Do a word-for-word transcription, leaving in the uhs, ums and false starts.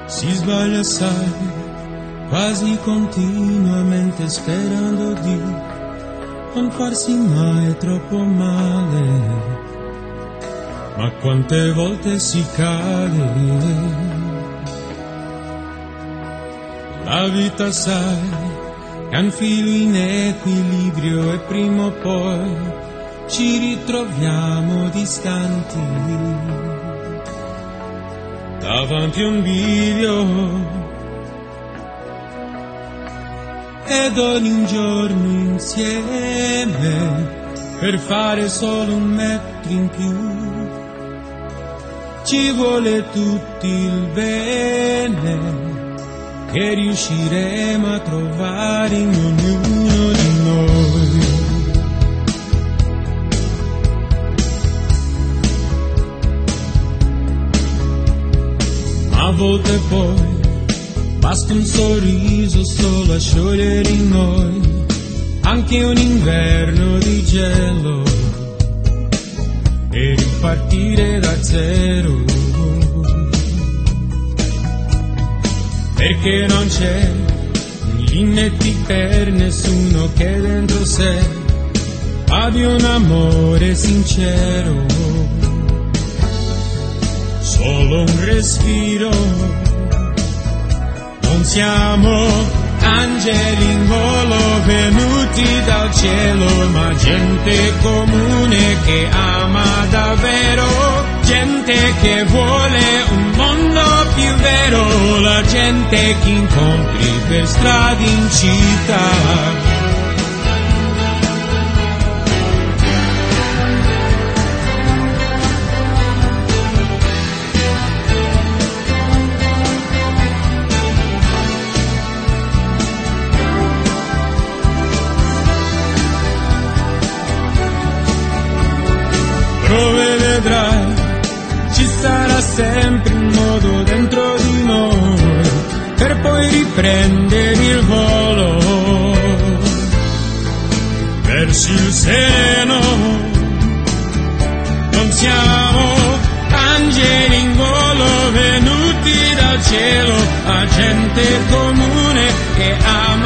Si sbaglia sai, quasi continuamente sperando di non farsi mai troppo male, ma quante volte si cade. La vita sai, che ha un filo in equilibrio e prima o poi ci ritroviamo distanti davanti a un bivio, ed ogni giorno insieme per fare solo un metro in più ci vuole tutto il bene che riusciremo a trovare in ognuno di noi. Ma a volte poi basta un sorriso solo a sciogliere in noi anche un inverno di gelo e ripartire da zero. Perché non c'è limiti per nessuno che dentro sé abbia un amore sincero, solo un respiro. Non siamo angeli in volo venuti dal cielo, ma gente comune che ama davvero, gente che vuole un mondo più vero, la gente che incontri per strada in città. Dove vedrai ci sarà sempre un modo dentro di noi per poi riprendere il volo verso il sereno. Non siamo angeli in volo venuti dal cielo, ma gente comune che ama